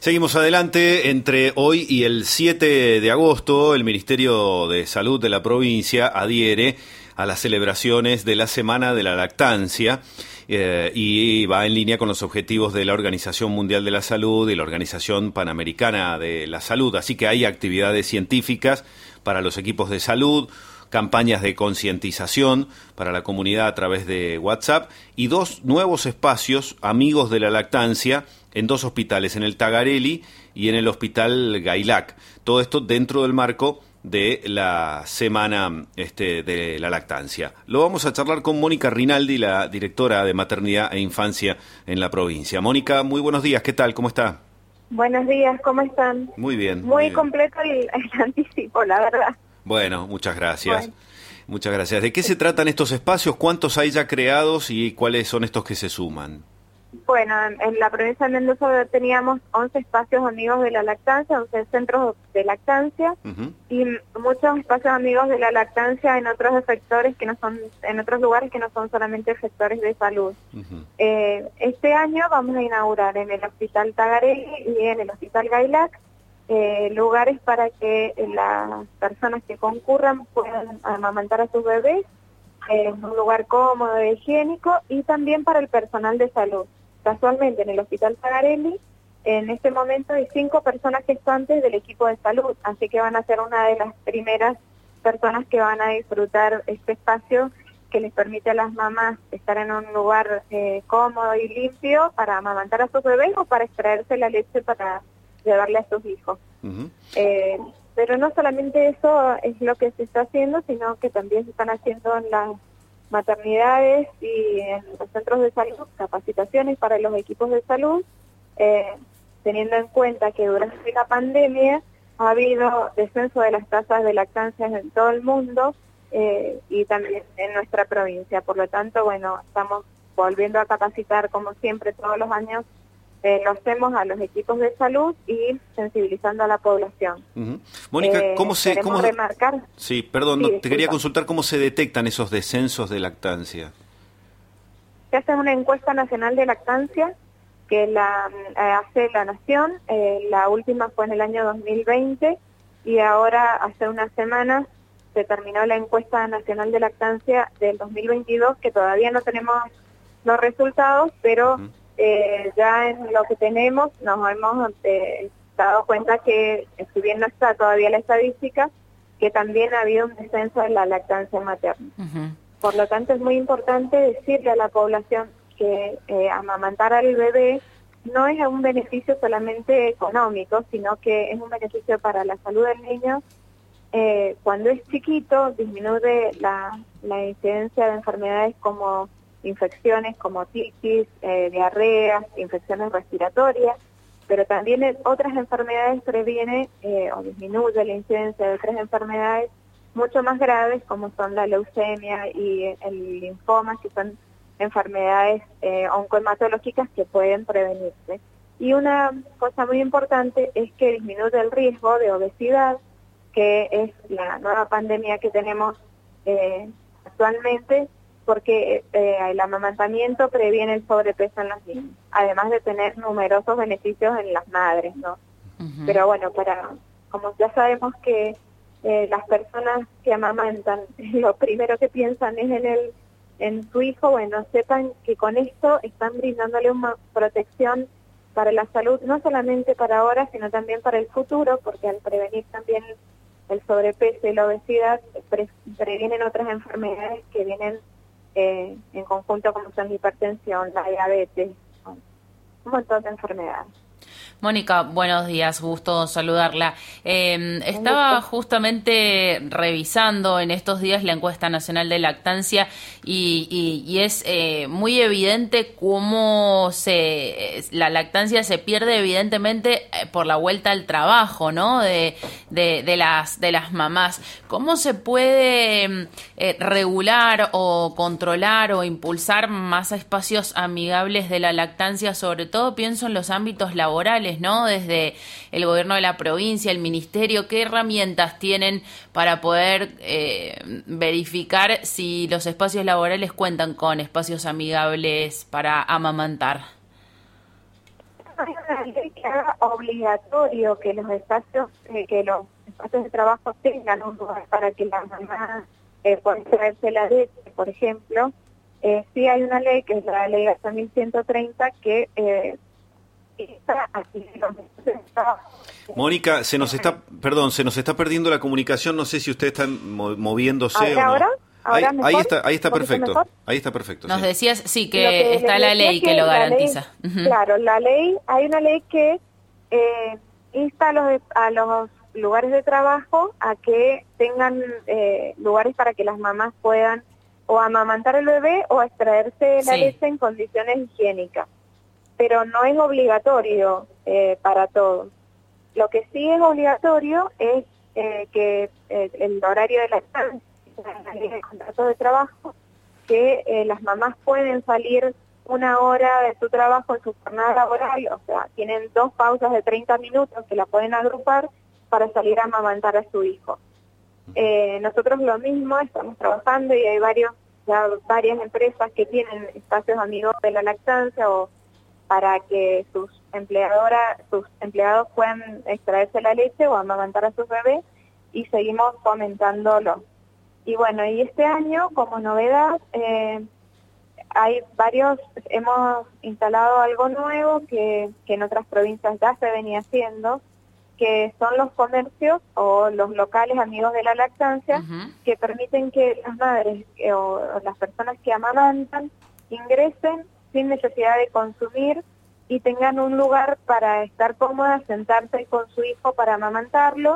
Seguimos adelante. Entre hoy y el 7 de agosto, el Ministerio de Salud de la provincia adhiere a las celebraciones de la Semana de la Lactancia y va en línea con los objetivos de la Organización Mundial de la Salud y la Organización Panamericana de la Salud. Así que hay actividades científicas para los equipos de salud, campañas de concientización para la comunidad a través de WhatsApp y 2 nuevos espacios amigos de la lactancia en 2 hospitales, en el Tagarelli y en el Hospital Gailac. Todo esto dentro del marco de la Semana de la Lactancia. Lo vamos a charlar con Mónica Rinaldi, la directora de Maternidad e Infancia en la provincia. Mónica, muy buenos días, ¿qué tal? ¿Cómo está? Buenos días, ¿cómo están? Muy bien. Muy completo el anticipo, la verdad. Bueno, muchas gracias. Bueno. Muchas gracias. ¿De qué se tratan estos espacios? ¿Cuántos hay ya creados y cuáles son estos que se suman? Bueno, en la provincia de Mendoza teníamos 11 espacios amigos de la lactancia, 11 centros de lactancia y muchos espacios amigos de la lactancia en otros sectores que no son, en otros lugares que no son solamente sectores de salud. Este año vamos a inaugurar en el Hospital Tagarelli y en el Hospital Gailac lugares para que las personas que concurran puedan amamantar a sus bebés en un lugar cómodo e higiénico, y también para el personal de salud. Casualmente en el Hospital Tagarelli en este momento hay 5 personas gestantes del equipo de salud, así que van a ser una de las primeras personas que van a disfrutar este espacio que les permite a las mamás estar en un lugar cómodo y limpio para amamantar a sus bebés o para extraerse la leche para llevarle a sus hijos. Pero no solamente eso es lo que se está haciendo, sino que también se están haciendo en las maternidades y en los centros de salud capacitaciones para los equipos de salud, teniendo en cuenta que durante la pandemia ha habido descenso de las tasas de lactancia en todo el mundo y también en nuestra provincia. Por lo tanto, bueno, estamos volviendo a capacitar como siempre todos los años. Lo hacemos a los equipos de salud y sensibilizando a la población. Mónica, ¿cómo remarcar? Sí, perdón, te quería consultar cómo se detectan esos descensos de lactancia. Se hace una encuesta nacional de lactancia que la hace la Nación. La última fue en el año 2020 y ahora hace unas semanas se terminó la encuesta nacional de lactancia del 2022, que todavía no tenemos los resultados, pero ya en lo que tenemos nos hemos dado cuenta que, si bien no está todavía la estadística, que también ha habido un descenso en la lactancia materna. Por lo tanto, es muy importante decirle a la población que amamantar al bebé no es un beneficio solamente económico, sino que es un beneficio para la salud del niño. Cuando es chiquito, disminuye la incidencia de enfermedades como infecciones como titis, diarreas, infecciones respiratorias, pero también otras enfermedades previene o disminuye la incidencia de otras enfermedades mucho más graves, como son la leucemia y el linfoma, que son enfermedades oncohematológicas que pueden prevenirse. Y una cosa muy importante es que disminuye el riesgo de obesidad, que es la nueva pandemia que tenemos actualmente, porque el amamantamiento previene el sobrepeso en los niños, además de tener numerosos beneficios en las madres, ¿no? Pero bueno, como ya sabemos que las personas que amamantan, lo primero que piensan es en su hijo, bueno, sepan que con esto están brindándole una protección para la salud, no solamente para ahora, sino también para el futuro, porque al prevenir también el sobrepeso y la obesidad, previenen otras enfermedades que vienen en conjunto, como son la hipertensión, la diabetes, un montón de enfermedades. Mónica, buenos días, gusto saludarla. Estaba justamente revisando en estos días la encuesta nacional de lactancia y es muy evidente cómo la lactancia se pierde evidentemente por la vuelta al trabajo, ¿no? de las mamás. ¿Cómo se puede regular o controlar o impulsar más espacios amigables de la lactancia? Sobre todo pienso en los ámbitos laborales, ¿no? Desde el gobierno de la provincia, el ministerio, ¿qué herramientas tienen para poder verificar si los espacios laborales cuentan con espacios amigables para amamantar? Hay una ley se haga obligatorio que los espacios de trabajo tengan un lugar para que la mamá pueda traerse la leche, por ejemplo. Sí hay una ley, que es la ley 1130, que está aquí en los espacios de trabajo. Mónica, se nos está perdiendo la comunicación, no sé si usted está moviéndose o no. ¿Ahora? Ahí está perfecto. Ahí está perfecto. Nos sí. decías, sí, que está la ley que lo garantiza. Claro, hay una ley que insta a los lugares de trabajo a que tengan lugares para que las mamás puedan o amamantar el bebé o extraerse la leche en condiciones higiénicas. Pero no es obligatorio para todos. Lo que sí es obligatorio es que el horario de lactancia, la ley de contratos de trabajo, que las mamás pueden salir una hora de su trabajo en su jornada laboral, o sea, tienen 2 pausas de 30 minutos que la pueden agrupar para salir a amamantar a su hijo. Nosotros lo mismo, estamos trabajando y hay varias empresas que tienen espacios amigos de la lactancia o para que sus empleados puedan extraerse la leche o amamantar a sus bebés, y seguimos fomentándolo. Y bueno, y este año, como novedad, hemos instalado algo nuevo que en otras provincias ya se venía haciendo, que son los comercios o los locales amigos de la lactancia, que permiten que las madres o las personas que amamantan ingresen sin necesidad de consumir y tengan un lugar para estar cómodas, sentarse con su hijo para amamantarlo,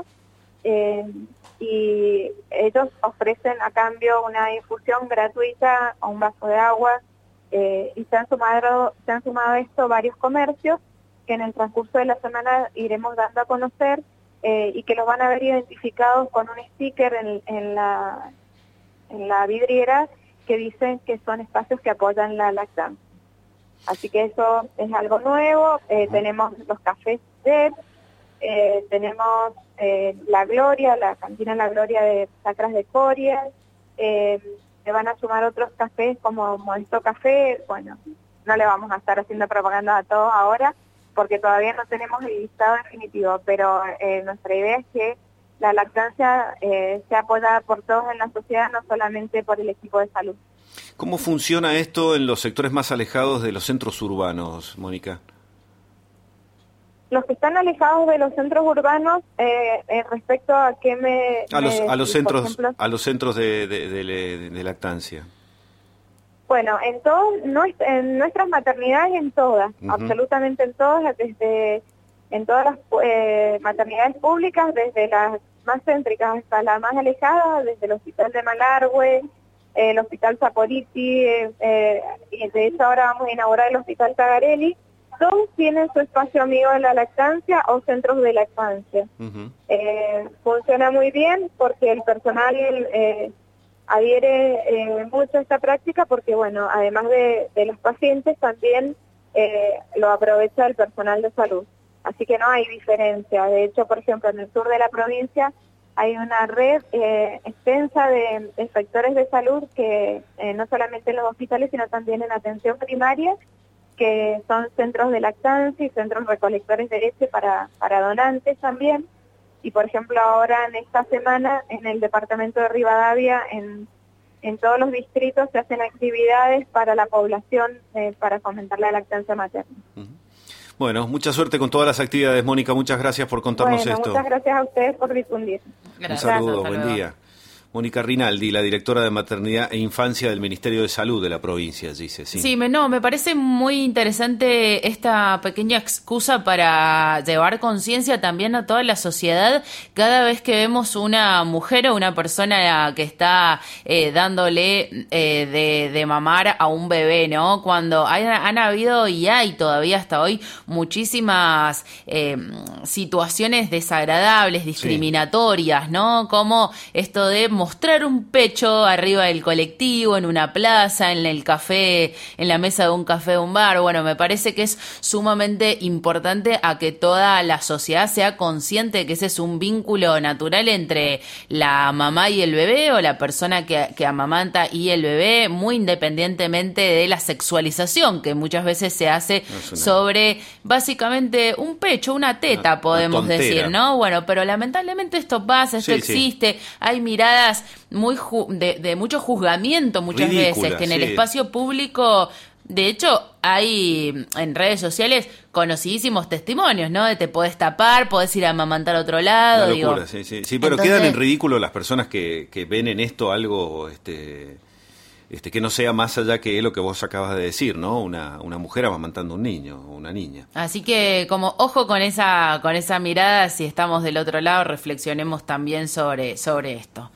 y ellos ofrecen a cambio una infusión gratuita o un vaso de agua, y se han sumado a esto varios comercios que en el transcurso de la semana iremos dando a conocer, y que los van a ver identificados con un sticker en la vidriera que dicen que son espacios que apoyan la lactancia. Así que eso es algo nuevo. Tenemos los cafés tenemos La Gloria, la cantina La Gloria de Sacras de Coria, se van a sumar otros cafés como Modesto Café. Bueno, no le vamos a estar haciendo propaganda a todos ahora porque todavía no tenemos el listado definitivo, pero nuestra idea es que la lactancia sea apoyada por todos en la sociedad, no solamente por el equipo de salud. ¿Cómo funciona esto en los sectores más alejados de los centros urbanos, Mónica? Los que están alejados de los centros urbanos, respecto a qué a los centros de lactancia. Bueno, en nuestras maternidades, en todas, absolutamente en todas, en todas las maternidades públicas, desde las más céntricas hasta las más alejadas, desde el Hospital de Malargüe, el Hospital Saporiti, y de hecho ahora vamos a inaugurar el Hospital Tagarelli. Todos tienen su espacio amigo de la lactancia o centros de lactancia. Funciona muy bien porque el personal adhiere mucho a esta práctica porque, bueno, además de los pacientes, también lo aprovecha el personal de salud. Así que no hay diferencia. De hecho, por ejemplo, en el sur de la provincia hay una red extensa de sectores de salud que no solamente en los hospitales, sino también en atención primaria, que son centros de lactancia y centros recolectores de leche para donantes también. Y por ejemplo ahora en esta semana en el departamento de Rivadavia, en todos los distritos se hacen actividades para la población para fomentar la lactancia materna. Bueno, mucha suerte con todas las actividades, Mónica, muchas gracias por contarnos esto. Muchas gracias a ustedes por difundir. Un saludo, buen día. Mónica Rinaldi, la directora de Maternidad e Infancia del Ministerio de Salud de la provincia, dice. Sí, me parece muy interesante esta pequeña excusa para llevar conciencia también a toda la sociedad cada vez que vemos una mujer o una persona que está dándole de mamar a un bebé, ¿no? Cuando han habido y hay todavía hasta hoy muchísimas situaciones desagradables, discriminatorias, ¿no? Como esto de mostrar un pecho arriba del colectivo, en una plaza, en el café, en la mesa de un café de un bar. Bueno, me parece que es sumamente importante a que toda la sociedad sea consciente de que ese es un vínculo natural entre la mamá y el bebé, o la persona que amamanta y el bebé, muy independientemente de la sexualización que muchas veces se hace sobre básicamente un pecho, una teta, podemos decir, ¿no? Bueno, pero lamentablemente esto pasa, esto existe, hay miradas muy de mucho juzgamiento muchas veces, que en el espacio público, de hecho, hay en redes sociales conocidísimos testimonios, ¿no? De te podés tapar, podés ir a amamantar a otro lado. Una locura, sí, pero entonces, quedan en ridículo las personas que ven en esto algo que no sea más allá que lo que vos acabas de decir, ¿no? Una mujer amamantando un niño o una niña. Así que, como ojo con esa mirada, si estamos del otro lado, reflexionemos también sobre esto.